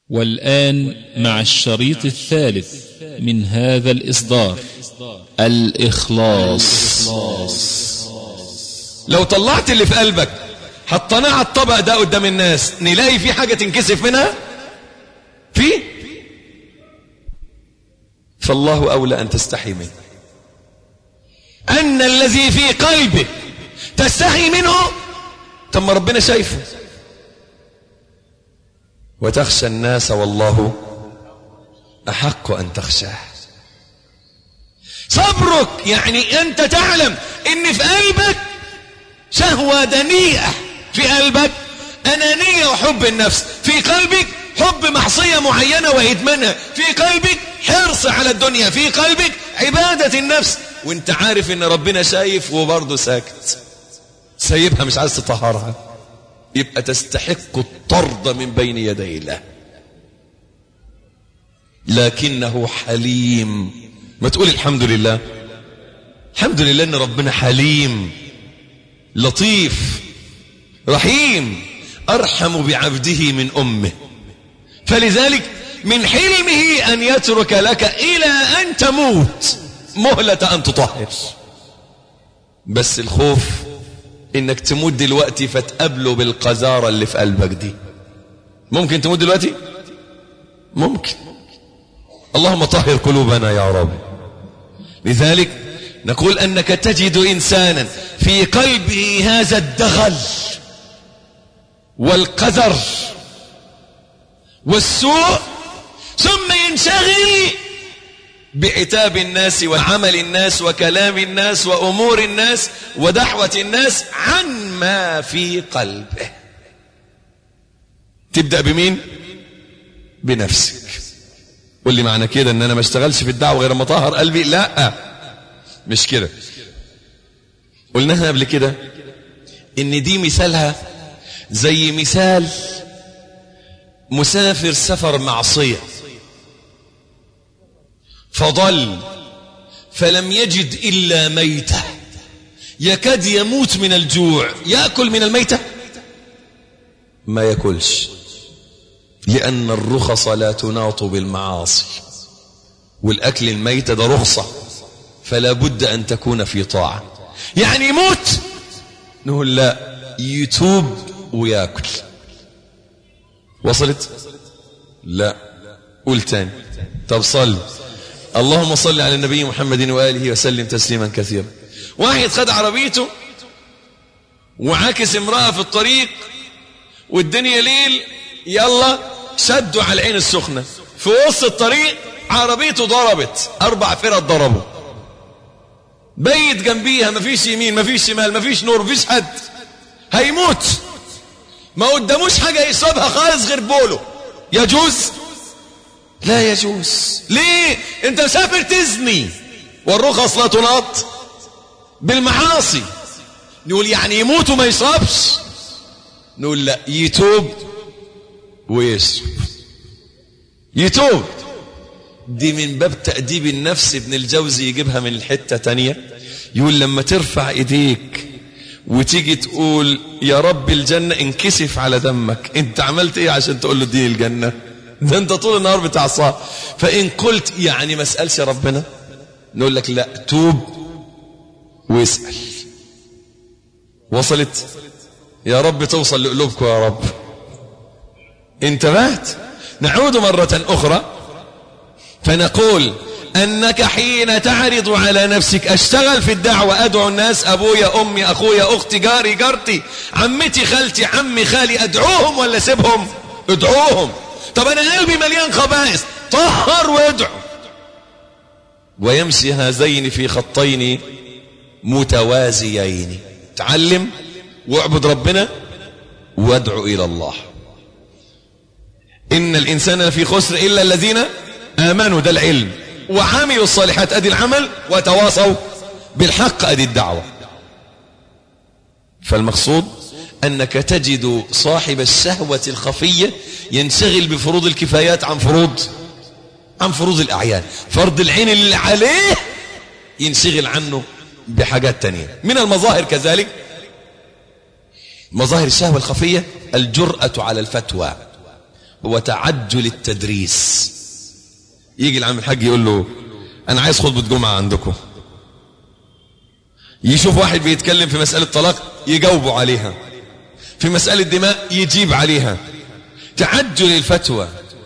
والآن مع الشريط الثالث من هذا الإصدار، الإخلاص. لو طلعت اللي في قلبك حطناه على الطبق ده قدام الناس، نلاقي في حاجة تنكسف منها؟ فالله أولى أن تستحي منه. أن الذي في قلبك تستحي منه، تم ربنا شايفه. وتخشى الناس والله أحق أن تخشاه. صبرك يعني أنت تعلم إن في قلبك شهوة دنيئة، في قلبك أنانية وحب النفس، في قلبك حب معصية معينة وإدمانها، في قلبك حرص على الدنيا، في قلبك عبادة النفس، وانت عارف ان ربنا شايف وبرضه ساكت، سايبها مش عايز تطهرها، يبقى تستحق الطرد من بين يدي الله. لكنه حليم. ما تقول الحمد لله، الحمد لله ان ربنا حليم لطيف رحيم، أرحم بعبده من أمه. فلذلك من حلمه أن يترك لك إلى أن تموت مهلة أن تطهر. بس الخوف إنك تموت دلوقتي فتقابله بالقذارة اللي في قلبك دي. ممكن تموت دلوقتي؟ ممكن. اللهم طهر قلوبنا يا رب. لذلك نقول أنك تجد إنسانا في قلبه هذا الدغل والقذر والسوء، ثم ينشغل بعتاب الناس وعمل الناس وكلام الناس وأمور الناس ودعوة الناس عن ما في قلبه. تبدأ بمين؟ بنفسك. قل لي معنى كده ان انا ما اشتغلش في الدعوة غير ما طهر قلبي؟ لا، مش كده. قلناها قبل كده ان دي مثالها زي مثال مسافر سفر معصية فضل فلم يجد إلا ميتة، يكاد يموت من الجوع، يأكل من الميتة؟ ما يأكلش، لأن الرخص لا تناط بالمعاصي، والأكل الميتة ده رخصة، فلا بد أن تكون في طاعة. يعني يموت؟ نقول لا، يتوب ويأكل. وصلت؟ لا. قول تاني. طب صل. اللهم صل على النبي محمد وآله وسلم تسليما كثيرا. واحد خد عربيته وعاكس امرأة في الطريق والدنيا ليل، يلا شدوا على العين السخنة، في وسط الطريق عربيته ضربت، 4 فرد ضربوا، بيت جنبيها، مفيش يمين مفيش شمال مفيش نور مفيش حد، هيموت، ما قداموش حاجة يشربها خالص غير بوله. يجوز؟ لا يجوز. ليه؟ انت مسافر تزني والرخص لا تناط بالمعاصي. نقول يعني يموت وما يشربش؟ نقول لا، يتوب ويشرب. يتوب. دي من باب تأديب النفس. ابن الجوزي يجيبها من الحتة تانية، يقول لما ترفع ايديك وتيجي تقول يا رب الجنة، انكسف على دمك، انت عملت ايه عشان تقول له اديني الجنة؟ ده انت طول النهار بتاع صاح. فان قلت يعني ما اسألش ربنا، نقول لك لا، توب واسأل. وصلت؟ يا رب توصل لقلوبكم يا رب. انتبهت؟ نعود مرة أخرى فنقول أنك حين تعرض على نفسك أشتغل في الدعوة، أدعو الناس، أبويا أمي أخويا أختي جاري جارتي عمتي خالتي عمي خالي، أدعوهم ولا سيبهم؟ ادعوهم. طب أنا قلبي مليان خبائث، طهر وادعو. ويمشي هذين في خطين متوازيين. تعلم واعبد ربنا وادعو إلى الله. إن الإنسان لفي خسر إلا الذين آمنوا، ده العلم، وعملوا الصالحات، أدي العمل، وتواصوا بالحق، أدي الدعوة. فالمقصود أنك تجد صاحب الشهوة الخفية ينشغل بفروض الكفايات عن فروض الأعيان. فرض العين اللي عليه ينشغل عنه بحاجات تانية. من المظاهر كذلك، مظاهر الشهوة الخفية، الجرأة على الفتوى وتعجل التدريس. يجي العم الحاج يقول له أنا عايز خطبة جمعة عندكم، يشوف واحد بيتكلم في مسألة طلاق يجاوبه عليها، في مسألة دماء يجيب عليها. تعجل الفتوى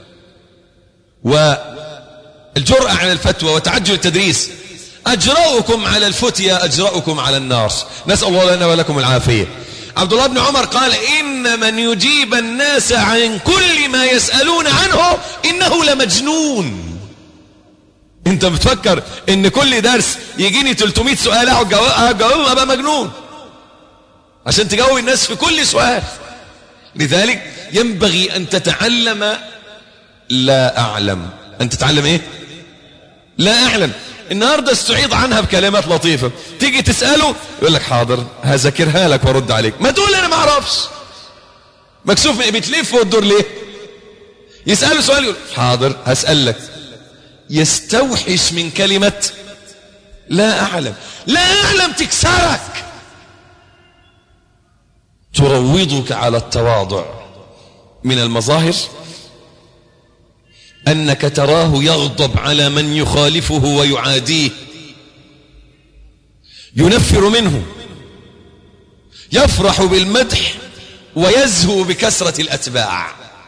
والجرأة على الفتوى وتعجل التدريس. أجرأكم على الفتيا أجرأكم على النار، نسأل الله لنا ولكم العافية. عبد الله بن عمر قال إن من يجيب الناس عن كل ما يسألون عنه إنه لمجنون. انت بتفكر ان كل درس يجيني 300 سؤال اجاوبهم ابقى مجنون عشان تجاوب الناس في كل سؤال. لذلك ينبغي ان تتعلم لا اعلم. ان تتعلم ايه؟ لا اعلم. النهارده استعيض عنها بكلمات لطيفه، تيجي تساله يقول لك حاضر هذاكرها لك وارد عليك. ما تقول انا ما اعرفش، مكسوف بتلف وتدور ليه؟ يساله سؤال يقول حاضر هسالك. يستوحش من كلمة لا أعلم. لا أعلم تكسرك، تروضك على التواضع. من المظاهر أنك تراه يغضب على من يخالفه ويعاديه، ينفر منه، يفرح بالمدح ويزهو بكثرة الأتباع.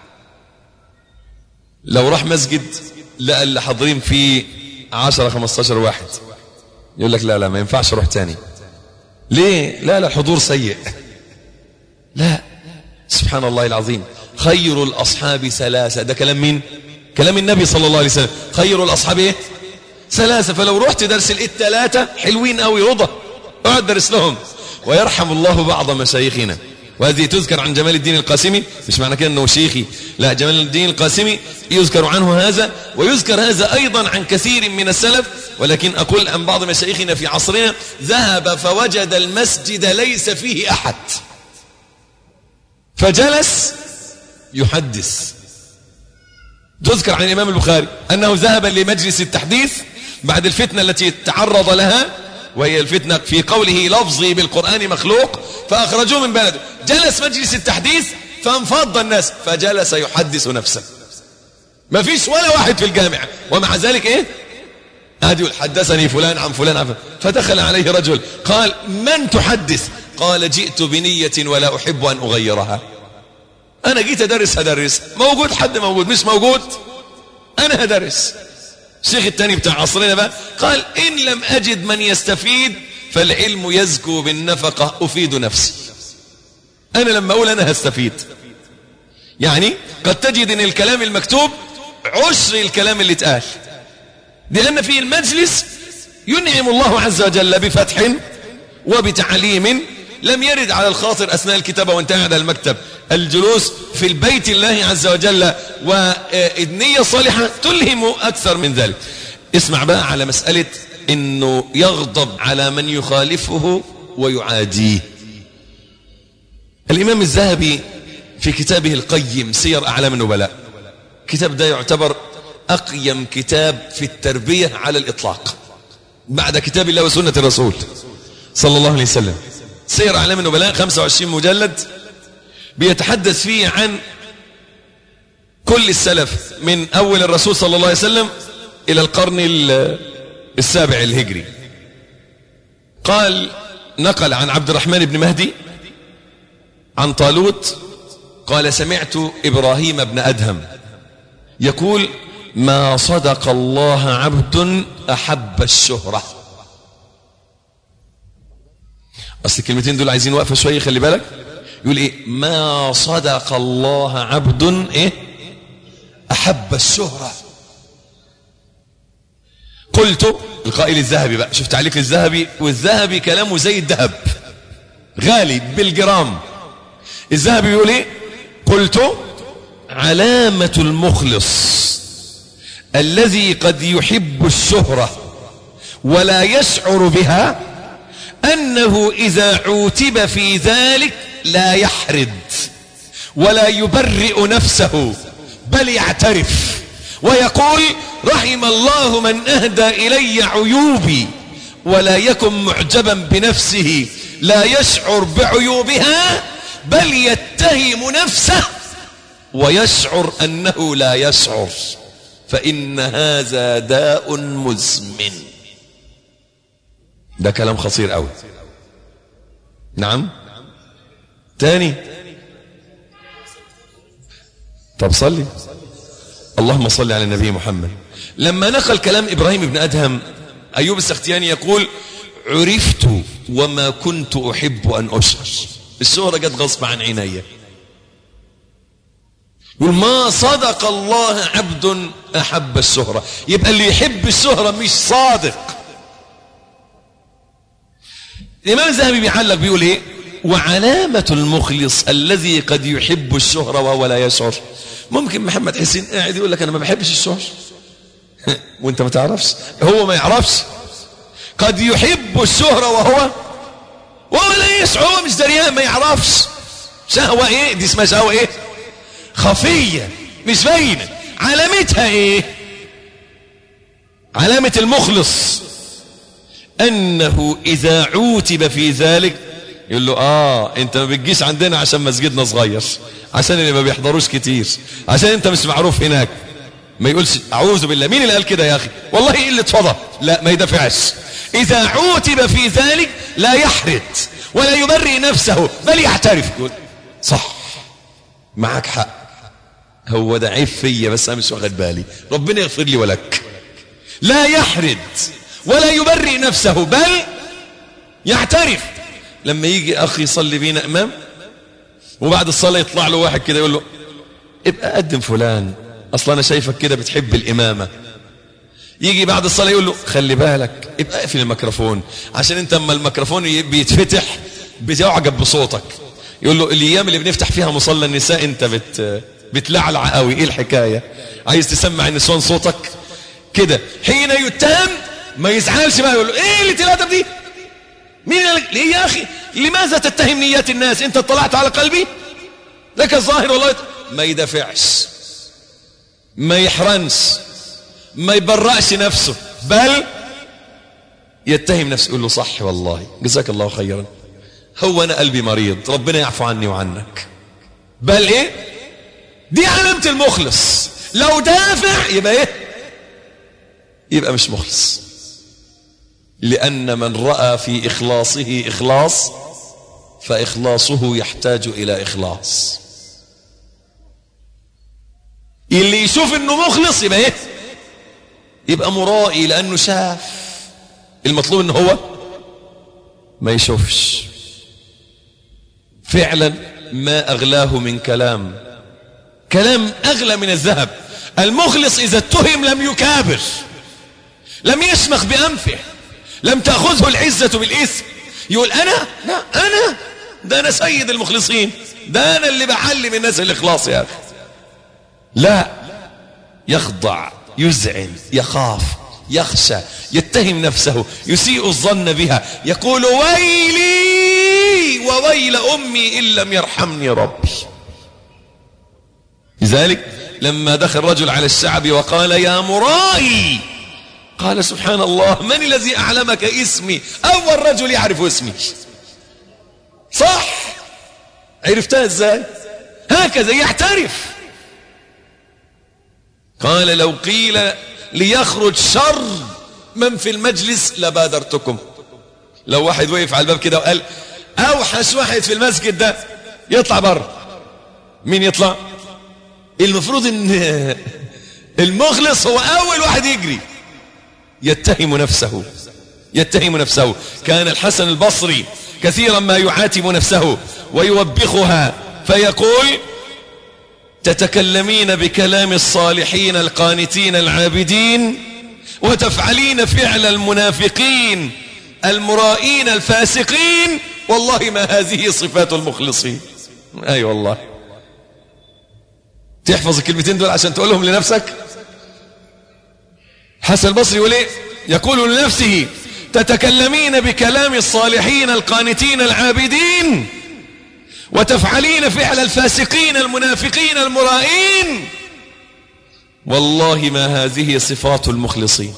لو راح مسجد لقى اللي حاضرين فيه 10-15 واحد يقول لك لا ما ينفعش اروح تاني. ليه؟ لا الحضور سيء. لا، سبحان الله العظيم. خير الأصحاب ثلاثة. ده كلام مين؟ كلام النبي صلى الله عليه وسلم. خير الأصحاب ايه؟ ثلاثة. فلو رحت درس الثلاثة حلوين قوي رضا، اقعد درس لهم. ويرحم الله بعض مشايخنا، وهذه تذكر عن جمال الدين القاسمي، مش معنى كده انه شيخي، لا، جمال الدين القاسمي يذكر عنه هذا، ويذكر هذا ايضا عن كثير من السلف. ولكن اقول عن بعض مشايخنا في عصرنا ذهب فوجد المسجد ليس فيه احد، فجلس يحدث. تذكر عن الامام البخاري انه ذهب لمجلس التحديث بعد الفتنة التي تعرض لها، وهي الفتنة في قوله لفظي بالقرآن مخلوق، فأخرجوه من بلده. جلس مجلس التحديث فانفض الناس، فجلس يحدث نفسه. ما فيش ولا واحد في الجامعة، ومع ذلك ايه؟ قاعد يقول حدثني فلان عن فلان عن فلان. فدخل عليه رجل قال من تحدث؟ قال جئت بنية ولا أحب أن أغيرها. أنا جيت هدرس. موجود حد موجود، مش موجود أنا هدرس. الشيخ الثاني بتاع عصرنا بقى قال إن لم أجد من يستفيد فالعلم يزكو بالنفقة أفيد نفسي. أنا لما أقول أنا هستفيد، يعني قد تجد أن الكلام المكتوب 10 الكلام اللي اتقال، لأن في المجلس ينعم الله عز وجل بفتح وبتعليم لم يرد على الخاطر أثناء الكتابة وانت قاعد على المكتب. الجلوس في البيت الله عز وجل والنية الصالحة تلهم أكثر من ذلك. اسمع بقى على مسألة إنه يغضب على من يخالفه ويعاديه. الإمام الذهبي في كتابه القيم سير أعلام النبلاء، كتاب ده يعتبر أقيم كتاب في التربية على الإطلاق بعد كتاب الله وسنة الرسول صلى الله عليه وسلم. سير أعلام النبلاء 25 مجلد، بيتحدث فيه عن كل السلف من أول الرسول صلى الله عليه وسلم إلى القرن 7 الهجري. قال نقل عن عبد الرحمن بن مهدي عن طالوت قال سمعت إبراهيم بن أدهم يقول ما صدق الله عبد أحب الشهرة. أصل الكلمتين دول عايزين وقفة شوية، خلي بالك. يقول إيه؟ ما صدق الله عبد إيه؟ أحب الشهرة. قلت القائل الذهبي بقى، شفت عليك الذهبي، والذهبي كلامه زي الذهب غالي بالجرام. الذهبي يقول إيه؟ قلت علامة المخلص الذي قد يحب الشهرة ولا يشعر بها أنه إذا عوتب في ذلك لا يحرد ولا يبرئ نفسه بل يعترف ويقول رحم الله من أهدى إلي عيوبي، ولا يكن معجبا بنفسه لا يشعر بعيوبها بل يتهم نفسه ويشعر أنه لا يشعر، فإن هذا داء مزمن. ده كلام خطير قوي. نعم تاني. طب صلي. اللهم صل على النبي محمد. لما نقل كلام إبراهيم بن أدهم، أيوب السختياني يقول: عرفت وما كنت أحب أن أشهر. الشهرة جت غصب عن عيني. يقول: ما صدق الله عبد أحب الشهرة. يبقى اللي يحب الشهرة مش صادق. الإمام الذهبي بيعلق بيقول إيه: وعلامة المخلص الذي قد يحب الشهرة وهو لا يشعر. ممكن محمد حسين قاعد يقول لك أنا ما بحبش الشهرة وانت ما تعرفش، هو ما يعرفش. قد يحب الشهرة وهو لا يشعر، هو مش دريان، ما يعرفش. شهوة ايه دي؟ اسمها شهوة ايه؟ خفية، مش باينة. علامتها ايه؟ علامة المخلص انه اذا عوتب في ذلك يقول له: انت ما بتجيش عندنا عشان مسجدنا صغير، عشان اللي ما بيحضروش كتير، عشان انت مش معروف هناك. ما يقولش اعوذ بالله. مين اللي قال كده يا اخي؟ والله ايه اللي اتفضى. لا، ما يدافعش. اذا عوتب في ذلك لا يحرد ولا يبرئ نفسه، بل يعترف. يقول: صح، معك حق، هو ده عيب فيا بس انا مش واخد بالي، ربنا يغفر لي ولك. لا يحرد ولا يبرئ نفسه، بل يعترف. لما يجي اخي يصلي بينا امام وبعد الصلاه يطلع له واحد كده يقول له: ابقى قدم فلان، اصلا انا شايفك كده بتحب الامامه. يجي بعد الصلاه يقول له: خلي بالك، ابقى اقفل الميكروفون، عشان انت اما الميكروفون بيتفتح بتعجب بصوتك. يقول له: الايام اللي بنفتح فيها مصلى النساء انت بتلعلع قوي، ايه الحكايه؟ عايز تسمع النسوان صوتك كده. حين يتهم ما يزعلش بقى، يقول له: ايه اللي الادب دي؟ مين قال ليه يا اخي؟ لماذا تتهم نيات الناس؟ انت اطلعت على قلبي؟ لك الظاهر والله. ما يدافعش، ما يحرنش، ما يبرأش نفسه، بل يتهم نفسه. يقول له: صح والله، جزاك الله خيرا، هو انا قلبي مريض، ربنا يعفو عني وعنك. بل ايه؟ دي علامة المخلص. لو دافع يبقى ايه؟ يبقى مش مخلص. لأن من رأى في إخلاصه إخلاص فإخلاصه يحتاج إلى إخلاص. اللي يشوف إنه مخلص يبقى إيه؟ يبقى مرائي، لأنه شاف. المطلوب إنه هو ما يشوفش. فعلا ما أغلاه من كلام أغلى من الذهب. المخلص إذا اتهم لم يكابر، لم يشمخ بأنفه، لم تأخذه العزة بالإثم. يقول: أنا؟ لا، أنا سيد المخلصين، ده أنا اللي بعلم الناس الإخلاص يا أخي. لا، يخضع، يزعل، يخاف، يخشى، يتهم نفسه، يسيء الظن بها، يقول: ويلي وويل أمي إن لم يرحمني ربي. لذلك لما دخل رجل على الشعب وقال: يا مرائي، قال: سبحان الله، من الذي أعلمك اسمي؟ أول رجل يعرف اسمي. صح، عرفتها ازاي؟ هكذا يعترف. قال: لو قيل ليخرج شر من في المجلس لبادرتكم. لو واحد وقف على الباب كده وقال: أوحش واحد في المسجد ده يطلع بره، مين يطلع؟ المفروض ان المخلص هو أول واحد يجري. يتهم نفسه. كان الحسن البصري كثيرا ما يعاتب نفسه ويوبخها فيقول: تتكلمين بكلام الصالحين القانتين العابدين وتفعلين فعل المنافقين المرائين الفاسقين، والله ما هذه صفات المخلصين. أي والله. تحفظ الكلمتين دول عشان تقولهم لنفسك. حسن البصري يقول ايه؟ يقول لنفسه: تتكلمين بكلام الصالحين القانتين العابدين وتفعلين فعل الفاسقين المنافقين المرائين، والله ما هذه صفات المخلصين.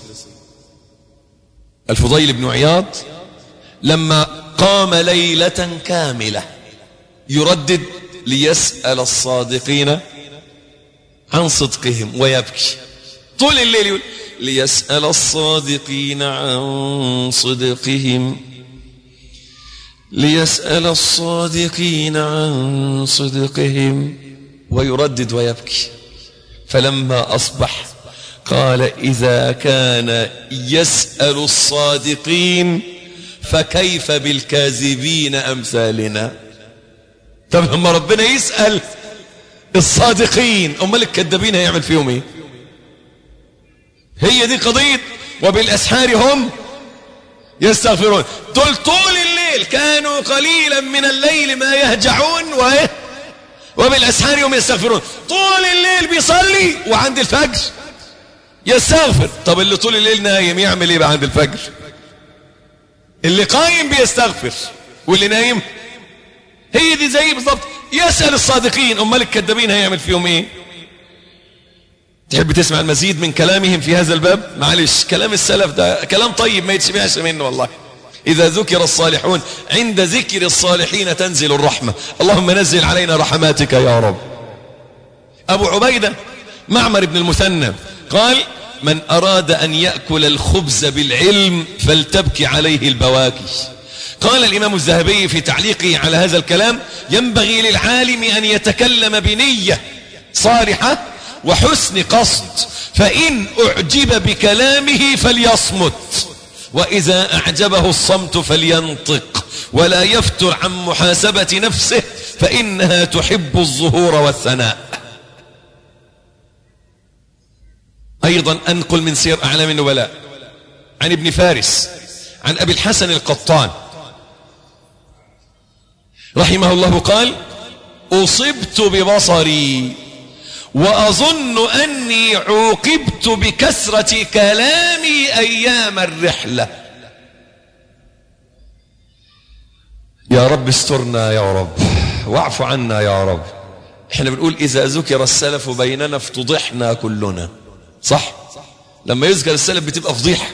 الفضيل بن عياض لما قام ليلة كاملة يردد ليسأل الصادقين عن صدقهم ويبكي طول الليل يقول ليسأل الصادقين عن صدقهم، ليسأل الصادقين عن صدقهم، ويردد ويبكي. فلما أصبح قال إذا كان يسأل الصادقين فكيف بالكاذبين أمثالنا. طب لما ربنا يسأل الصادقين أمال الكذابين هيعمل فيهم ايه؟ هي دي قضية وبالأسحار هم يستغفرون. دول طول الليل كانوا قليلا من الليل ما يهجعون وبالأسحار هم يستغفرون. طول الليل بيصلي وعند الفجر يستغفر. طب اللي طول الليل نايم يعمل ايه بقى عند الفجر؟ اللي قايم بيستغفر واللي نايم. هي دي زي بالضبط يسأل الصادقين امال الكذابين هيعمل فيهم ايه؟ تحب تسمع المزيد من كلامهم في هذا الباب؟ معلش كلام السلف ده كلام طيب ما يتشبعش منه والله. إذا ذكر الصالحون عند ذكر الصالحين تنزل الرحمة. اللهم نزل علينا رحماتك يا رب. أبو عبيدة معمر بن المثنى قال من أراد أن يأكل الخبز بالعلم فلتبكي عليه البواكي. قال الإمام الذهبي في تعليقه على هذا الكلام ينبغي للعالم أن يتكلم بنية صالحة وحسن قصد، فإن أعجب بكلامه فليصمت، وإذا أعجبه الصمت فلينطق، ولا يفتر عن محاسبة نفسه فإنها تحب الظهور والثناء. أيضا أنقل من سير أعلام النبلاء عن ابن فارس عن أبي الحسن القطان رحمه الله قال أصبت ببصري وأظن أني عوقبت بكثرة كلامي أيام الرحلة. يا رب استرنا يا رب واعف عنا يا رب. احنا بنقول إذا ذكر السلف بيننا افتضحنا كلنا، صح؟ لما يذكر السلف بتبقى فضيحة.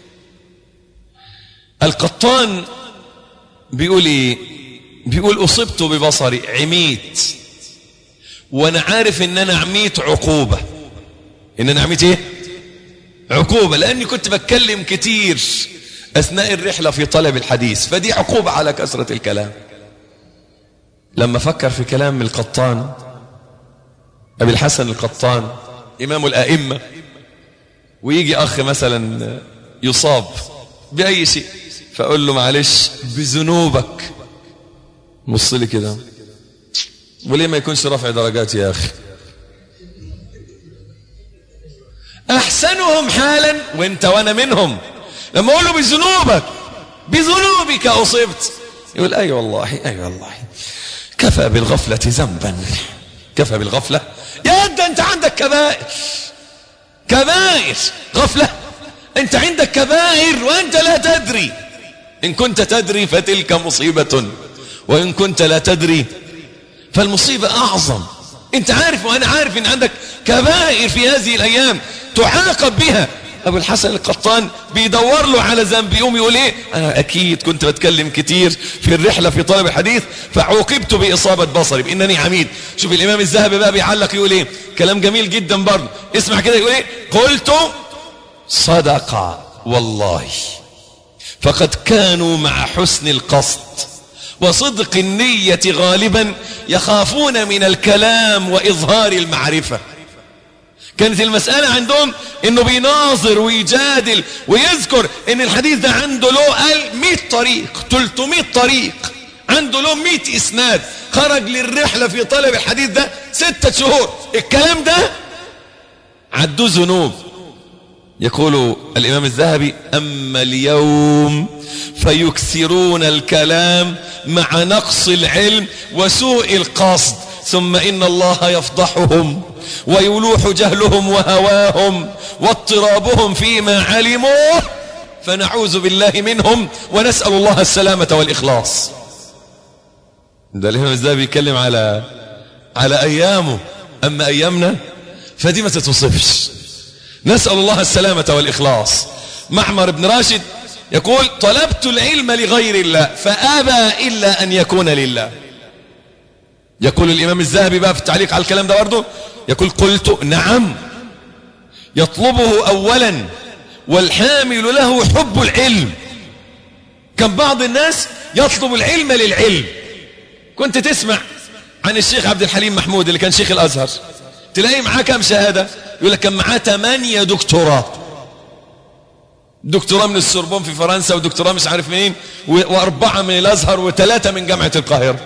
القطان بيقول ايه؟ بيقول أصبت ببصري، عميت، وانا عارف ان انا عميت عقوبة. ان انا عميت ايه؟ عقوبة، لاني كنت بتكلم كتير اثناء الرحلة في طلب الحديث، فدي عقوبة على كثرة الكلام. لما فكر في كلام القطان ابي الحسن القطان امام الائمة، ويجي اخ مثلا يصاب باي شيء فاقول له معلش بذنوبك، بص لي كده، وليه ما يكونش رفع درجات يا اخي؟ احسنهم حالا وانت وانا منهم. لما اقول له بذنوبك بذنوبك اصبت، يقول اي والله اي والله كفى بالغفلة ذنبا، كفى بالغفلة. يا انت عندك كبائر، كبائر غفلة، انت عندك كبائر وانت لا تدري. ان كنت تدري فتلك مصيبة، وان كنت لا تدري فالمصيبة أعظم. أنت عارف وأنا عارف أن عندك كبائر في هذه الأيام تعاقب بها. أبو الحسن القطان بيدور له على ذنب، يقوم يقول إيه؟ أنا أكيد كنت بتكلم كتير في الرحلة في طلب الحديث فعوقبت بإصابة بصري بإنني عميد. شوف الإمام الذهبي بقى بيعلق يقول إيه؟ كلام جميل جدا برضه، اسمع كده يقول إيه؟ قلت صدق والله فقد كانوا مع حسن القصد وصدق النية غالبا يخافون من الكلام وإظهار المعرفة. كانت المسألة عندهم انه بيناظر ويجادل ويذكر ان الحديث ده عنده له 100 طريق 300 طريق، عنده له 100 اسناد، خرج للرحلة في طلب الحديث ده 6 شهور. الكلام ده عدوه ذنوب. يقول الإمام الذهبي أما اليوم فيكثرون الكلام مع نقص العلم وسوء القصد، ثم إن الله يفضحهم ويلوح جهلهم وهواهم واضطرابهم فيما علموه، فنعوذ بالله منهم ونسأل الله السلامة والإخلاص. ده الإمام الذهبي يتكلم على أيامه، أما أيامنا فدي ما تتوصفش. نسأل الله السلامة والإخلاص. معمر بن راشد يقول طلبت العلم لغير الله فأبى إلا أن يكون لله. يقول الإمام الذهبي بقى في التعليق على الكلام ده برضه، يقول قلت نعم يطلبه أولا والحامل له حب العلم. كان بعض الناس يطلب العلم للعلم. كنت تسمع عن الشيخ عبد الحليم محمود اللي كان شيخ الأزهر، تلاقي معاه كم شهادة؟ يقول لك كان معاه 8 دكتوراه، دكتوراه من السوربون في فرنسا، ودكتوراه مش عارف منين، و4 من الأزهر، و3 من جامعة القاهرة.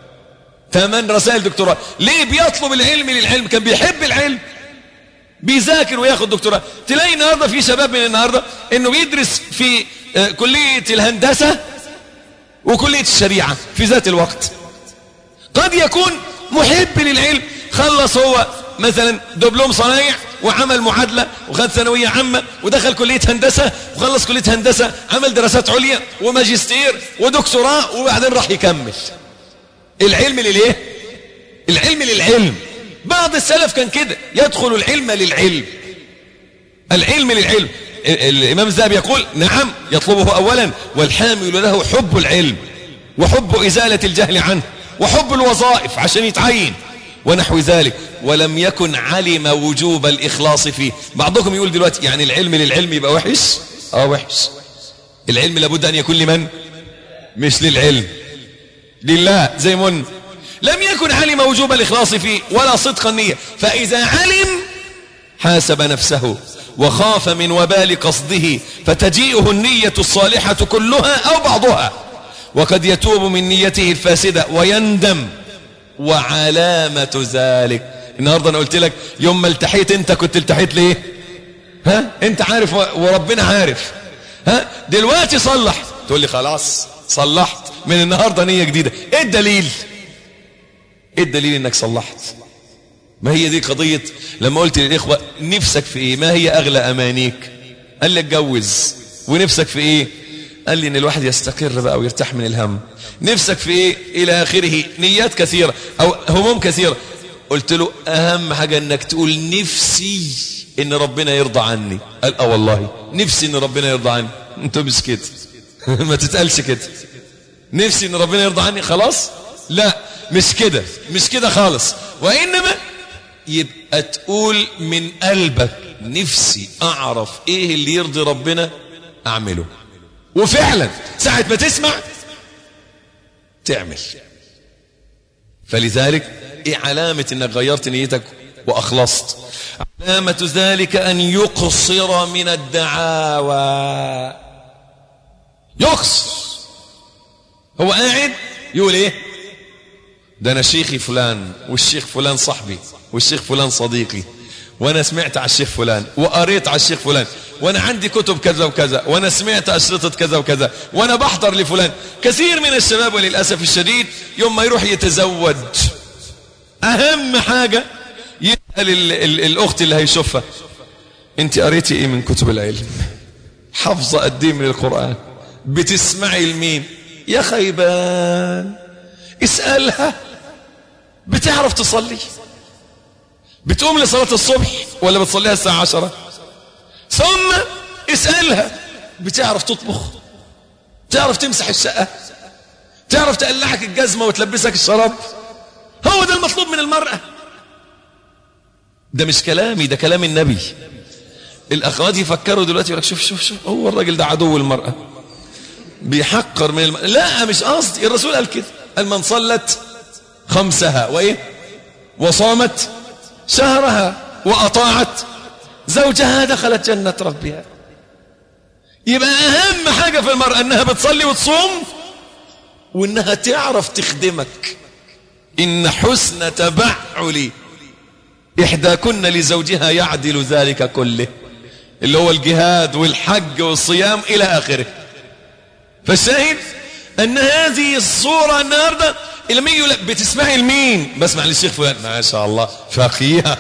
8 رسائل دكتوراه. ليه؟ بيطلب العلم للعلم، كان بيحب العلم، بيذاكر وياخد دكتوراه. تلاقي النهارده في شباب من النهارده انه بيدرس في كلية الهندسة وكلية الشريعة في ذات الوقت. قد يكون محب للعلم، خلص هو مثلا دبلوم صنايع وعمل معادلة وخد ثانوية عامة ودخل كلية هندسة وخلص كلية هندسة، عمل دراسات عليا وماجستير ودكتوراه، وبعدين راح يكمل. العلم للإيه؟ العلم للعلم. بعض السلف كان كده، يدخل العلم للعلم، العلم للعلم. الإمام الذهبي يقول نعم يطلبه أولا والحامل له حب العلم وحب إزالة الجهل عنه وحب الوظائف عشان يتعين ونحو ذلك، ولم يكن علم وجوب الإخلاص فيه. بعضكم يقول دلوقتي يعني العلم للعلم يبقى وحش؟ وحش. العلم لابد أن يكون لمن؟ مش للعلم، لله. زي من لم يكن علم وجوب الإخلاص فيه ولا صدق النية، فإذا علم حاسب نفسه وخاف من وبال قصده فتجيئه النية الصالحة كلها أو بعضها، وقد يتوب من نيته الفاسدة ويندم. وعلامة ذلك، النهاردة أنا قلت لك يوم ما التحيت أنت كنت التحيت ليه؟ أنت عارف وربنا عارف. دلوقتي صلح، تقول لي خلاص صلحت من النهاردة نية جديدة. إيه الدليل؟ إيه الدليل إنك صلحت؟ ما هي دي قضية. لما قلت للإخوة نفسك في إيه؟ ما هي أغلى أمانيك؟ قال لي اتجوز. ونفسك في إيه؟ قال لي إن الواحد يستقر بقى ويرتاح من الهم. نفسك في إيه؟ إلى آخره. نيات كثيرة أو هموم كثيرة. قلت له أهم حاجة إنك تقول نفسي إن ربنا يرضى عني. قال والله نفسي إن ربنا يرضى عني. أنت مش كده ما تتقالش كده نفسي إن ربنا يرضى عني. خلاص لا، مش كده، مش كده خالص. وإنما يبقى تقول من قلبك نفسي أعرف إيه اللي يرضي ربنا أعمله. وفعلا ساعة ما تسمع تعمل. فلذلك إيه علامة إنك غيرت نيتك وأخلصت؟ علامة ذلك أن يقصر من الدعاوى. يقصر. هو قاعد يقول إيه؟ ده أنا شيخي فلان، والشيخ فلان صاحبي، والشيخ فلان صديقي، وأنا سمعت على الشيخ فلان، وقريت على الشيخ فلان، وأنا عندي كتب كذا وكذا، وأنا سمعت أشرطة كذا وكذا، وأنا بحضر لفلان. كثير من الشباب وللأسف الشديد يوم ما يروح يتزوج أهم حاجة يسأل الأخت اللي هيشوفها أنت قريتي إيه من كتب العلم؟ حافظة قد إيه من القرآن؟ بتسمعي لمين؟ يا خيبان. اسألها بتعرف تصلي؟ بتقوم لصلاة الصبح ولا بتصليها الساعة 10؟ ثم اسألها بتعرف تطبخ؟ تعرف تمسح الشقة؟ تعرف تقلعك الجزمة وتلبسك الشراب؟ هو ده المطلوب من المرأة. ده مش كلامي، ده كلام النبي. الأخوات يفكروا دلوقتي يقول لك شوف هو الراجل ده عدو المرأة بيحقر من المرأة. لا مش قصدي، الرسول قال كده، قال من صلت خمسها وإيه وصامت شهرها وأطاعت زوجها دخلت جنة ربها. يبقى أهم حاجة في المرأة أنها بتصلي وتصوم وأنها تعرف تخدمك. إن حسن تبعل إحداكن لزوجها يعدل ذلك كله، اللي هو الجهاد والحج والصيام إلى آخره. فالشاهد أن هذه الصورة النهاردة لما يقول لك بتسمعي لمين؟ بسمع للشيخ فلان. ما شاء الله فقيها.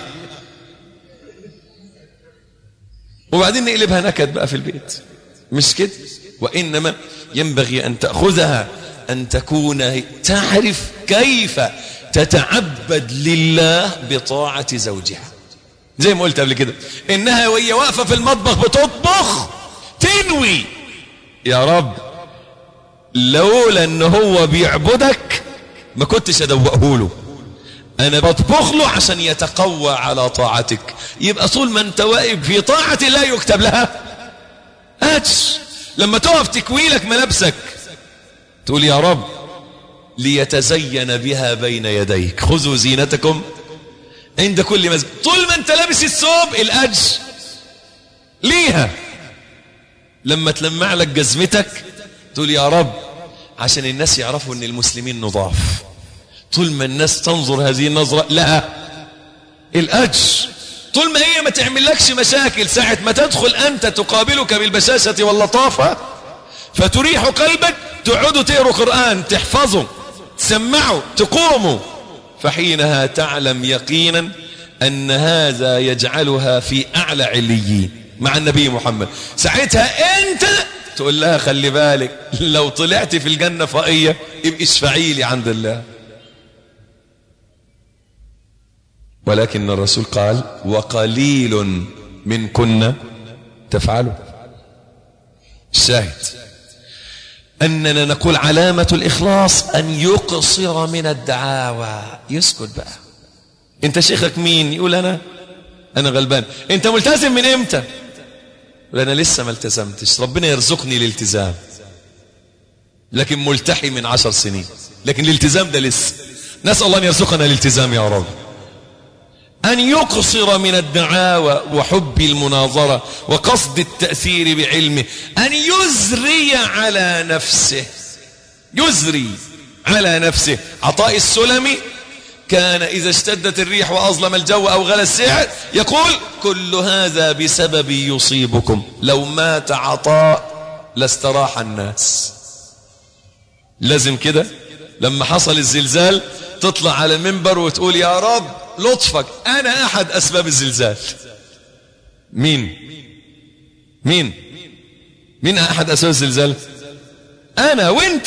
وبعدين نقلبها نكد بقى في البيت. مش كده. وإنما ينبغي أن تأخذها أن تكون تعرف كيف تتعبد لله بطاعة زوجها. زي ما قلت قبل كده، إنها وهي واقفة في المطبخ بتطبخ تنوي يا رب لولا إن هو بيعبدك ما كنتش أدوقه له. أنا بطبخ له عشان يتقوى على طاعتك. يبقى طول ما أنت واقف في طاعة لا يكتب لها أجر. لما تقف تكوي لك ملابسك تقول يا رب ليتزين بها بين يديك، خذوا زينتكم عند كل مسجد. طول ما أنت لابس الثوب الأجر ليها. لما تلمع لك جزمتك تقول يا رب عشان الناس يعرفوا ان المسلمين نضاف. طول ما الناس تنظر هذه النظرة لها الأجر. طول ما هي ما تعملكش مشاكل، ساعة ما تدخل أنت تقابلك بالبشاشة واللطافة فتريح قلبك، تقعدوا تقروا قرآن، تحفظوا، تسمعوا، تقوموا، فحينها تعلم يقينا أن هذا يجعلها في أعلى عليين مع النبي محمد. ساعتها أنت تقول لها خلي بالك لو طلعت في الجنة فائية ابقى اشفعي لي عند الله. ولكن الرسول قال وقليل من كنا تفعله. الشاهد أننا نقول علامة الإخلاص أن يقصر من الدعاوى، يسكت بقى. أنت شيخك مين؟ يقول أنا غلبان. أنت ملتزم من إمتى؟ يقول أنا لسه ما التزمتش، ربنا يرزقني الالتزام، لكن ملتحي من 10 سنين، لكن الالتزام ده لسه. نسأل الله أن يرزقنا الالتزام يا رب. أن يقصر من الدعاوى وحب المناظرة وقصد التأثير بعلمه. أن يزري على نفسه، يزري على نفسه. عطاء السلمي كان إذا اشتدت الريح وأظلم الجو أو غلى السعر يقول كل هذا بسبب يصيبكم، لو مات عطاء لاستراح الناس. لازم كده لما حصل الزلزال تطلع على المنبر وتقول يا رب لطفك، أنا أحد أسباب الزلزال. مين أحد أسباب الزلزال؟ أنا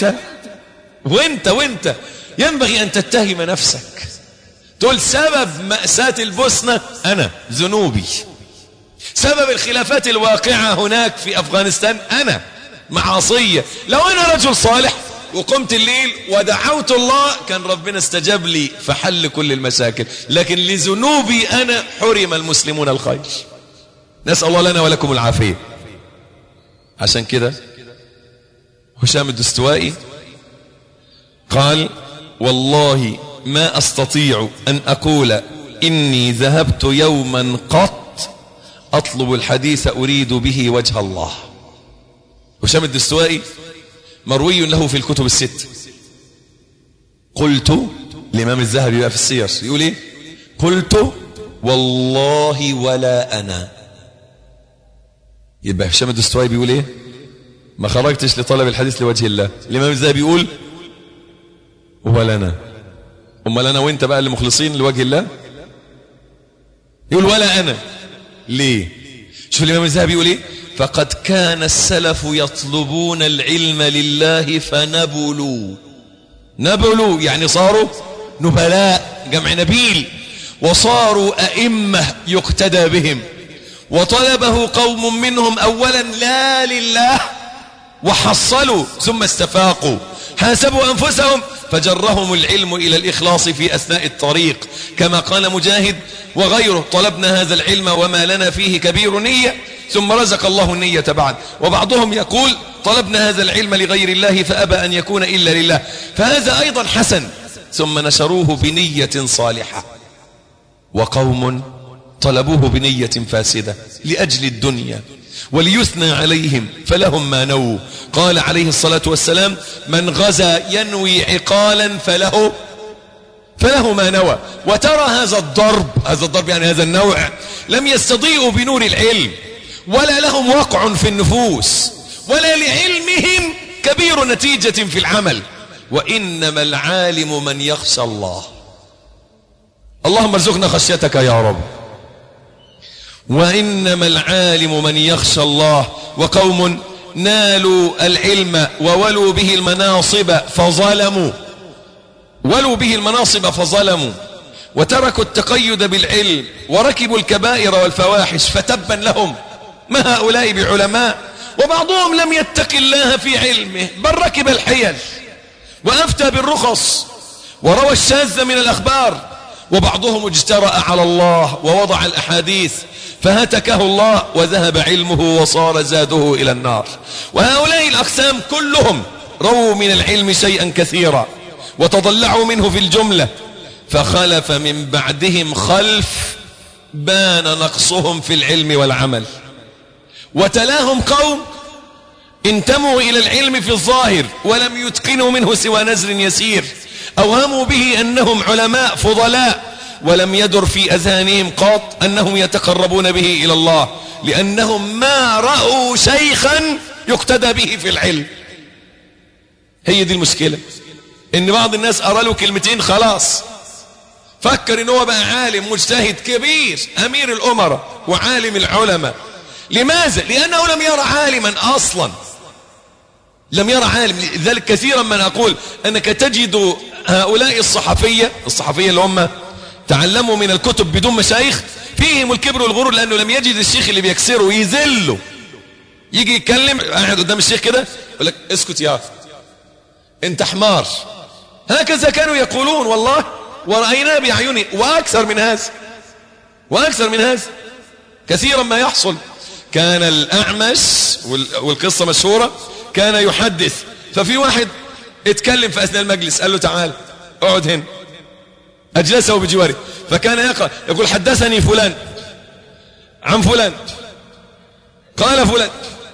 وانت. ينبغي أن تتهم نفسك، تقول سبب مأساة البوسنة أنا، ذنوبي. سبب الخلافات الواقعة هناك في أفغانستان أنا، معاصية. لو أنا رجل صالح وقمت الليل ودعوت الله كان ربنا استجاب لي فحل كل المشاكل، لكن لذنوبي أنا حرم المسلمون الخير. نسأل الله لنا ولكم العافية. عشان كده هشام الدستوائي قال والله ما أستطيع أن أقول إني ذهبت يوما قط أطلب الحديث أريد به وجه الله. هشام الدستوائي مروي له في الكتب الست. قلت الإمام الذهبي بقى في السير يقول إيه؟ قلت والله ولا أنا. يبقى هشام الدستوائي بيقول إيه؟ ما خرجتش لطلب الحديث لوجه الله. الإمام الذهبي يقول ولا أنا. أمال أنا وإنت بقى اللي مخلصين لوجه الله؟ يقول ولا أنا. ليه؟ شوف الإمام الذهبي يقول إيه؟ فقد كان السلف يطلبون العلم لله فنبلوا. نبلوا يعني صاروا نبلاء، جمع نبيل، وصاروا أئمة يقتدى بهم. وطلبه قوم منهم أولا لا لله وحصلوا ثم استفاقوا، حاسبوا أنفسهم فجرهم العلم إلى الإخلاص في أثناء الطريق، كما قال مجاهد وغيره طلبنا هذا العلم وما لنا فيه كبير نية ثم رزق الله النية بعد. وبعضهم يقول طلبنا هذا العلم لغير الله فأبى أن يكون إلا لله، فهذا أيضا حسن. ثم نشروه بنية صالحة. وقوم طلبوه بنية فاسدة لأجل الدنيا وليثنى عليهم فلهم ما نووا. قال عليه الصلاة والسلام من غزا ينوي عقالا فله ما نوى. وترى هذا الضرب يعني هذا النوع لم يستضيئوا بنور العلم ولا لهم وقع في النفوس ولا لعلمهم كبير نتيجة في العمل. وإنما العالم من يخشى الله. اللهم ارزقنا خشيتك يا رب. وإنما العالم من يخشى الله. وقوم نالوا العلم وولوا به المناصب فظلموا وتركوا التقيد بالعلم وركبوا الكبائر والفواحش فتبا لهم. ما هؤلاء بعلماء؟ وبعضهم لم يتق الله في علمه بل ركب الحيل وأفتى بالرخص وروى الشاذ من الأخبار وبعضهم اجترأ على الله ووضع الأحاديث فهتكه الله وذهب علمه وصار زاده إلى النار. وهؤلاء الأقسام كلهم رووا من العلم شيئا كثيرا وتضلعوا منه في الجملة، فخلف من بعدهم خلف بان نقصهم في العلم والعمل، وتلاهم قوم انتموا إلى العلم في الظاهر ولم يتقنوا منه سوى نزر يسير، أوهموا به أنهم علماء فضلاء، ولم يدر في أذهانهم قط أنهم يتقربون به إلى الله، لأنهم ما رأوا شيخا يقتدى به في العلم. هي دي المشكلة، إن بعض الناس أرى له كلمتين خلاص فكر إنه بقى عالم مجتهد كبير أمير الأمراء وعالم العلماء. لماذا؟ لأنه لم يرى عالما أصلا، لم يرى عالم. لذلك كثيرا ما نقول أنك تجد هؤلاء الصحفية اللي هم تعلموا من الكتب بدون مشايخ فيهم الكبر والغرور، لأنه لم يجد الشيخ اللي بيكسره ويذله. يجي يتكلم قاعد قدام الشيخ كده يقول لك اسكت يا انت حمار. هكذا كانوا يقولون والله، ورأينا بأعيننا. وأكثر من هذا كثيرا ما يحصل. كان الأعمش والقصة مشهورة كان يحدث، ففي واحد اتكلم في أثناء المجلس قال له تعال اقعد هنا، أجلسه بجواره، فكان يقرأ يقول حدثني فلان عن فلان قال فلان.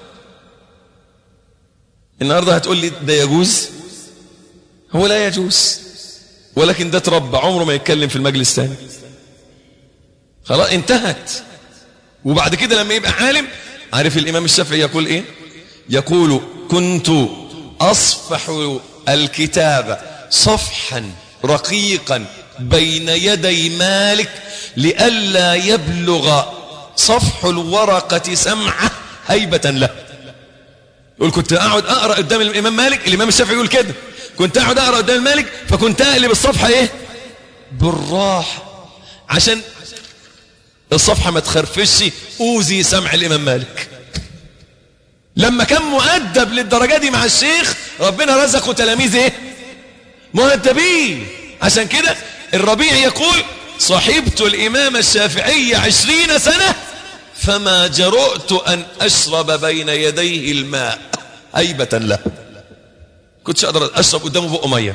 النهاردة هتقول لي ده يجوز؟ هو لا يجوز، ولكن ده تربى عمره ما يتكلم في المجلس ثاني، خلاص انتهت. وبعد كده لما يبقى عالم، عارف الإمام الشافعي يقول ايه؟ يقول كنت أصفح الكتاب صفحا رقيقا بين يدي مالك لئلا يبلغ صفح الورقة سمعه هيبة له. يقول كنت أقعد أقرأ قدام الإمام مالك، الإمام الشافعي يقول كده، كنت أقعد أقرأ قدام المالك فكنت أقلب الصفحة إيه؟ بالراحة، عشان الصفحة ما تخرفش أوزي سمع الإمام مالك. لما كان مؤدب للدرجة دي مع الشيخ ربنا رزقه تلاميذ إيه؟ مؤدبين. عشان كده الربيع يقول صحبت الإمام الشافعي 20 سنة فما جرؤت أن أشرب بين يديه الماء هيبة له. كنتش أقدر أشرب قدامه بقه مية.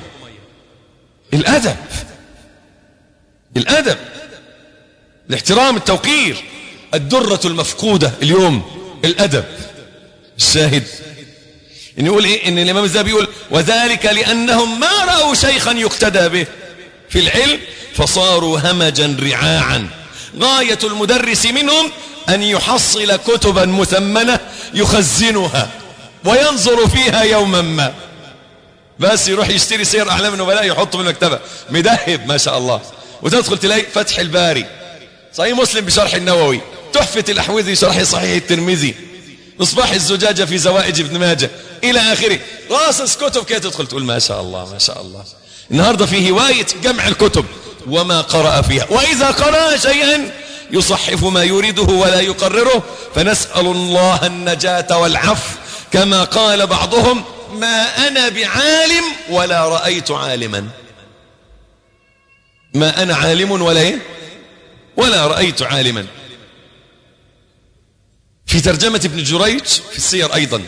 الأدب، الاحترام، التوقير، الدرة المفقودة اليوم الأدب. الشاهد إن يقول إيه؟ إن الإمام الذهبي يقول وذلك لأنهم ما رأوا شيخا يقتدى به في العلم فصاروا همجا رعاعا. غاية المدرس منهم أن يحصل كتبا مثمنة يخزنها وينظر فيها يوما ما، بس يروح يشتري سير أعلام النبلاء يحطه من المكتبة مدهب ما شاء الله، وتدخل تلاقي فتح الباري، صحيح مسلم بشرح النووي، تحفة الأحوذي شرح صحيح الترمذي، مصباح الزجاجة في زوائد ابن ماجه إلى آخره. راصص كتب كده تدخل تقول ما شاء الله ما شاء الله. النهاردة في هواية جمع الكتب وما قرأ فيها، وإذا قرأ شيئا يصحف ما يريده ولا يقرره. فنسأل الله النجاة والعفو، كما قال بعضهم ما أنا بعالم ولا رأيت عالما. ما أنا عالم ولا رأيت عالما. في ترجمة ابن جريج في السير أيضا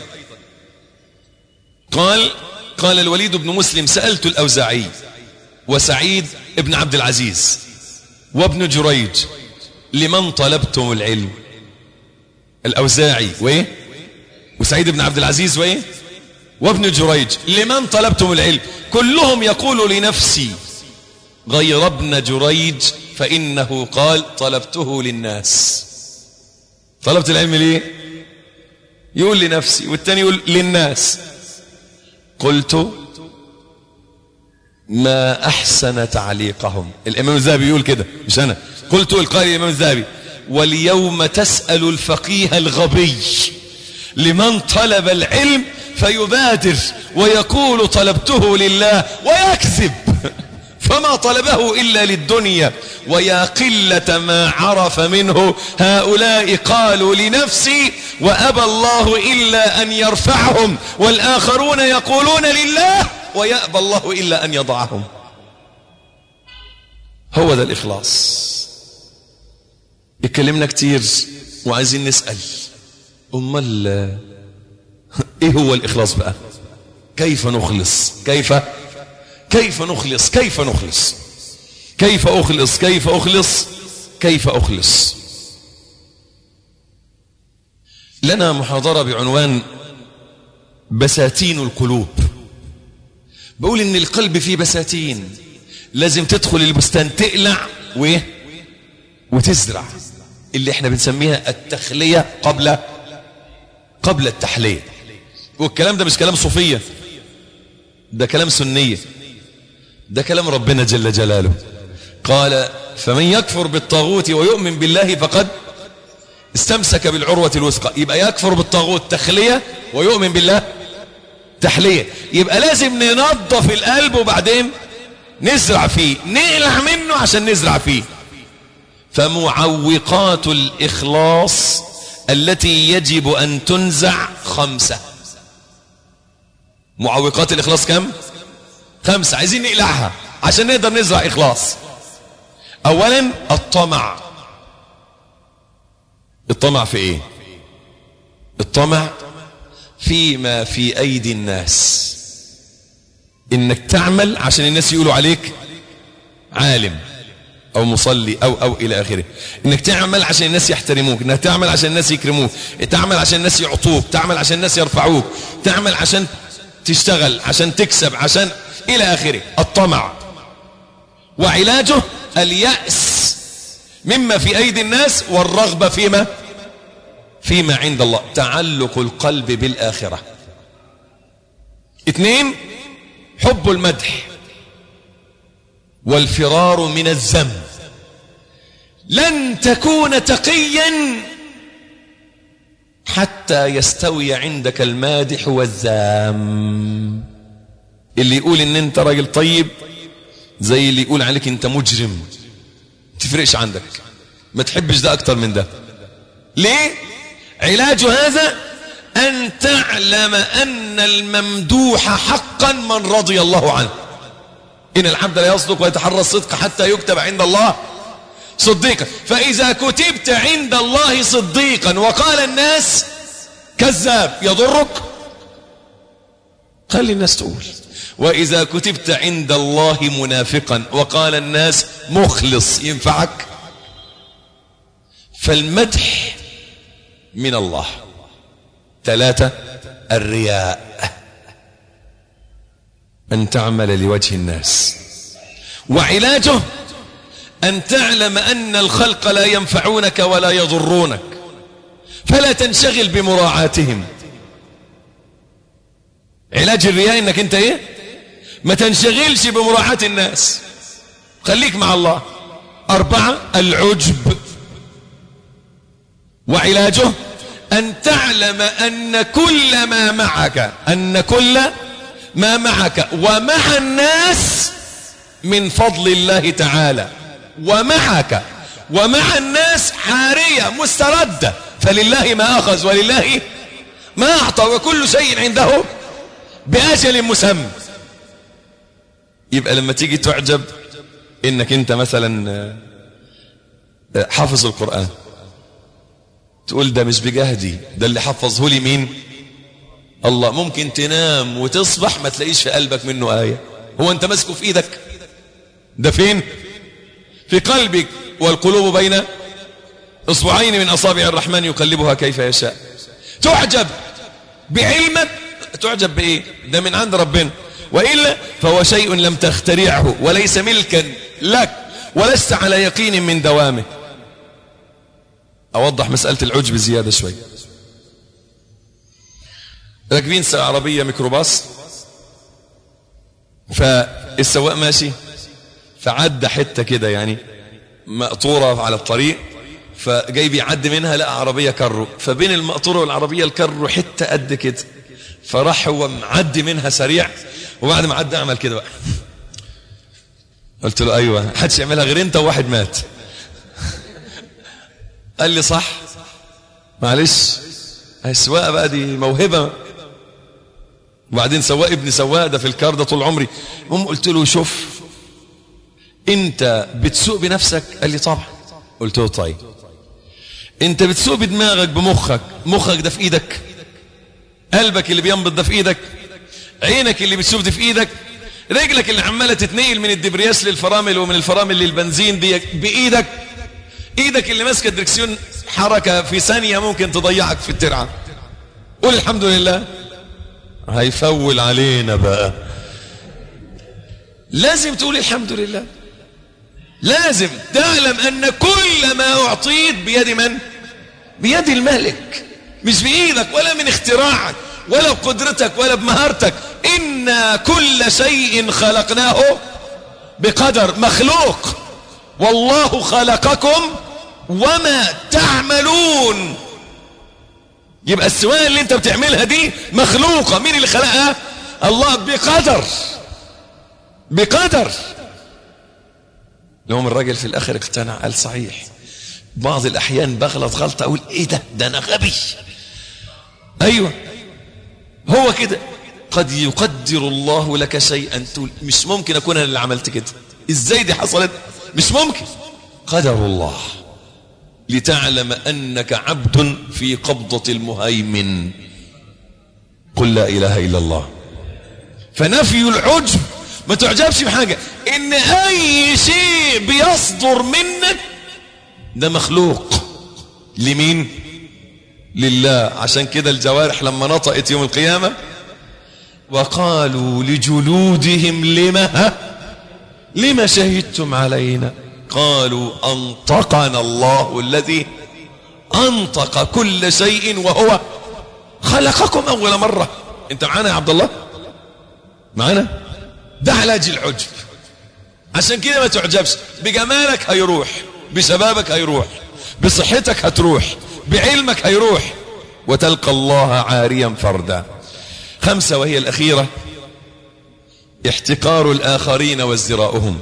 قال الوليد بن مسلم سألت الأوزاعي وسعيد ابن عبد العزيز وابن جريج لمن طلبتم العلم؟ الأوزاعي وسعيد بن عبد العزيز وابن جريج لمن طلبتم العلم؟ كلهم يقول لنفسي غير ابن جريج فإنه قال طلبته للناس. طلبت العلم ليه؟ يقول لنفسي، والتاني يقول للناس. قلت ما أحسن تعليقهم. الإمام الذهبي يقول كده مش أنا، قلت القائل الإمام الذهبي واليوم تسأل الفقيه الغبي لمن طلب العلم فيبادر ويقول طلبته لله ويكذب فما طلبه إلا للدنيا. ويا قلة ما عرف منه هؤلاء قالوا لنفسي وأبى الله إلا أن يرفعهم، والآخرون يقولون لله ويأبى الله إلا أن يضعهم. هو ده الإخلاص. اتكلمنا كتير وعايزين نسأل أمال إيه هو الإخلاص بقى؟ كيف نخلص؟ كيف نخلص؟ كيف نخلص؟ كيف أخلص؟ كيف أخلص؟ كيف أخلص؟ لنا محاضرة بعنوان بساتين القلوب. بقول إن القلب فيه بساتين، لازم تدخل البستان تقلع وتزرع، اللي احنا بنسميها التخلية قبل التحلية. والكلام ده مش كلام صوفية، ده كلام سنية، ده كلام ربنا جل جلاله. قال فمن يكفر بالطاغوت ويؤمن بالله فقد استمسك بالعروة الوثقى. يبقى يكفر بالطاغوت تخلية ويؤمن بالله تحلية. يبقى لازم ننظف القلب وبعدين نزرع فيه، نقلع منه عشان نزرع فيه. فمعوقات الإخلاص التي يجب أن تنزع 5. معوقات الإخلاص كم؟ 5 عايزين نقلعها عشان نقدر نزرع إخلاص. أولا الطمع. الطمع في إيه؟ الطمع فيما في أيدي الناس، إنك تعمل عشان الناس يقولوا عليك عالم أو مصلي أو إلى آخره. إنك تعمل عشان الناس يحترموك، إنك تعمل عشان الناس يكرموك، تعمل عشان الناس يعطوك، تعمل عشان الناس يرفعوك، تعمل عشان تشتغل، عشان تكسب، عشان إلى آخره. الطمع. وعلاجه اليأس مما في أيدي الناس والرغبة فيما عند الله. تعلق القلب بالآخرة. 2 حب المدح والفرار من الذم. لن تكون تقيا حتى يستوي عندك المادح والذام. اللي يقول ان انت راجل طيب زي اللي يقول عليك انت مجرم، تفرقش عندك، ما تحبش ده اكتر من ده. ليه؟ علاج هذا ان تعلم ان الممدوح حقا من رضي الله عنه. إن العبد لا يصدق ويتحرى الصدق حتى يكتب عند الله صديقا. فإذا كتبت عند الله صديقا وقال الناس كذاب يضرك؟ خلي الناس تقول. وإذا كتبت عند الله منافقا وقال الناس مخلص ينفعك؟ فالمدح من الله. 3 الرياء، أن تعمل لوجه الناس. وعلاجه أن تعلم أن الخلق لا ينفعونك ولا يضرونك، فلا تنشغل بمراعاتهم. علاج الرياء انك انت ايه؟ ما تنشغلش بمراعاة الناس، خليك مع الله. 4 العجب. وعلاجه أن تعلم أن كل ما معك ومع الناس من فضل الله تعالى، ومعك ومع الناس حارية مستردة، فلله ما أخذ ولله ما أعطى وكل شيء عنده بأجل مسمى. يبقى لما تيجي تعجب إنك أنت مثلا حافظ القرآن، تقول ده مش بجهدي، ده اللي حفظه لي مين؟ الله. ممكن تنام وتصبح ما تلاقيش في قلبك منه آية. هو أنت ماسكه في إيدك؟ ده فين؟ في قلبك. والقلوب بين إصبعين من أصابع الرحمن يقلبها كيف يشاء. تعجب بعلمك، تعجب بإيه؟ ده من عند ربنا. وإلا فهو شيء لم تخترعه وليس ملكا لك ولست على يقين من دوامه. أوضح مسألة العجب زيادة شوي. راكبين عربية ميكروباص، فالسواق ماشي، فعدى حتة كده يعني مقطورة على الطريق، فجاي بيعدي منها لقى عربية كرو، فبين المقطورة والعربية الكرو حتة قد كده، فراح هو معدي منها سريع، وبعد ما عدى عمل كده بقى. قلت له أيوة، حدش يعملها غير انت وواحد مات. قال لي صح، معلش السواقة بقى دي موهبة. وبعدين سواق ابن سواق ده في الكار ده طول عمري. قلت له شوف، انت بتسوق بنفسك؟ قال لي طبعا. قلت له طيب انت بتسوق بدماغك بمخك؟ مخك ده في ايدك، قلبك اللي بينبض ده في ايدك، عينك اللي بتشوف دي في ايدك، رجلك اللي عماله تتنقل من الدبرياس للفرامل ومن الفرامل للبنزين دي بايدك، ايدك اللي ماسكه الدركسيون حركه في ثانيه ممكن تضيعك في الترعه. قول الحمد لله. هيفول علينا بقى. لازم تقول الحمد لله، لازم تعلم ان كل ما اعطيت بيد من؟ بيد الملك، مش بايدك ولا من اختراعك ولا بقدرتك ولا بمهارتك. إنا كل شيء خلقناه بقدر. مخلوق، والله خلقكم وما تعملون. يبقى السواء اللي انت بتعملها دي مخلوقة. مين اللي خلقها؟ الله. بقدر، بقدر. يوم الراجل في الاخر اقتنع، قال صحيح بعض الاحيان بغلط غلطة اقول ايه ده انا غبي. ايوه هو كده. قد يقدر الله لك شيئا تقول مش ممكن اكون انا اللي عملت كده، ازاي دي حصلت؟ مش ممكن. قدر الله لتعلم انك عبد في قبضة المهيمن. قل لا اله الا الله. فنفي العجب، ما تعجبش بحاجة. ان اي شيء بيصدر منك ده مخلوق. لمين؟ لله. عشان كده الجوارح لما نطقت يوم القيامة وقالوا لجلودهم لما شهدتم علينا؟ قالوا أنطقنا الله الذي أنطق كل شيء وهو خلقكم أول مرة. انت معانا يا عبد الله؟ معانا؟ ده علاج العجب. عشان كده ما تعجبش بجمالك، هيروح بشبابك، هيروح بصحتك، هتروح بعلمك، هيروح وتلقى الله عاريا فردا. 5 وهي الأخيرة: احتقار الآخرين وازدراؤهم.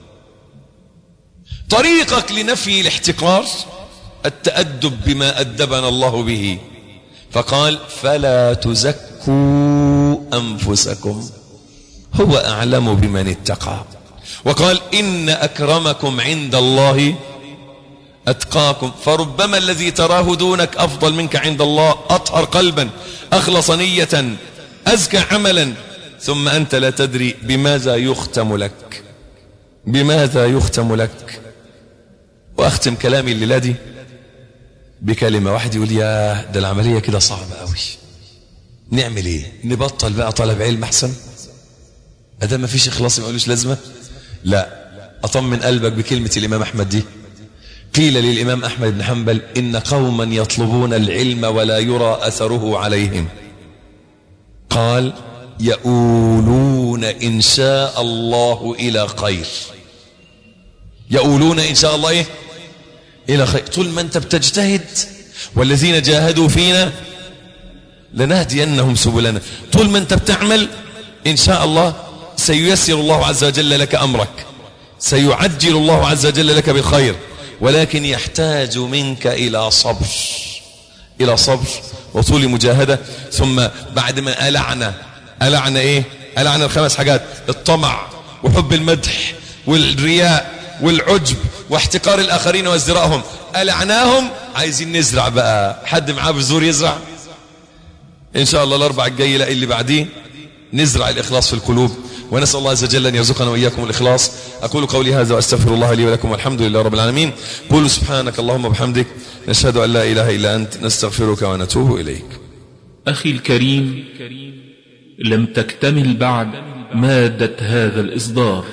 طريقك لنفي الاحتقار التأدب بما أدبنا الله به، فقال فلا تزكوا أنفسكم هو أعلم بمن اتقى. وقال إن أكرمكم عند الله أتقاكم. فربما الذي تراه دونك أفضل منك عند الله، أطهر قلبا، أخلص نية، أزكى عملا، ثم أنت لا تدري بماذا يختم لك، بماذا يختم لك. وأختم كلامي الليلة دي بكلمة. واحد يقول يا ده العملية كده صعبة قوي، نعمل ايه؟ نبطل بقى طلب علم أحسن؟ أدام ما فيش إخلاص ما قالوش لازمة؟ لا، أطمن قلبك بكلمة الإمام أحمد دي. قيل للإمام أحمد بن حنبل إن قوما يطلبون العلم ولا يرى أثره عليهم، قال يؤولون إن شاء الله إلى خير. يؤولون إن شاء الله إيه؟ إلى خير. طول ما أنت بتجتهد والذين جاهدوا فينا لنهدينهم سبلنا، طول ما أنت بتعمل إن شاء الله سييسر الله عز وجل لك أمرك، سيعجل الله عز وجل لك بالخير، ولكن يحتاج منك إلى صبر، إلى صبر وطول مجاهدة. ثم بعد ما ألعنا إيه؟ ألعنا 5 حاجات: الطمع وحب المدح والرياء والعجب واحتقار الآخرين وازدراءهم. ألعناهم. عايزين نزرع بقى. حد معاه بذور يزرع؟ إن شاء الله الأربع الجاي لا اللي بعديه نزرع الإخلاص في القلوب، ونسأل الله عز وجل أن يرزقنا وإياكم الإخلاص. أقول قولي هذا وأستغفر الله لي ولكم والحمد لله رب العالمين. قولوا سبحانك اللهم وبحمدك نشهد أن لا إله إلا أنت نستغفرك ونتوب إليك. أخي الكريم، لم تكتمل بعد مادة هذا الإصدار،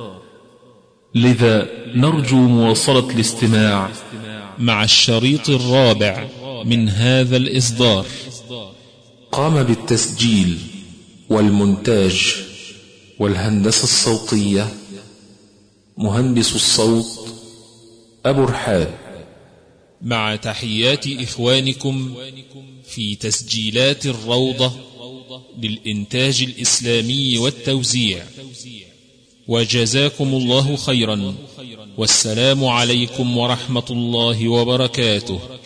لذا نرجو مواصلة الاستماع مع الشريط الرابع من هذا الإصدار. قام بالتسجيل والمونتاج والهندسة الصوتية مهندس الصوت أبو رحاب، مع تحيات إخوانكم في تسجيلات الروضة للإنتاج الإسلامي والتوزيع. وجزاكم الله خيرا، والسلام عليكم ورحمة الله وبركاته.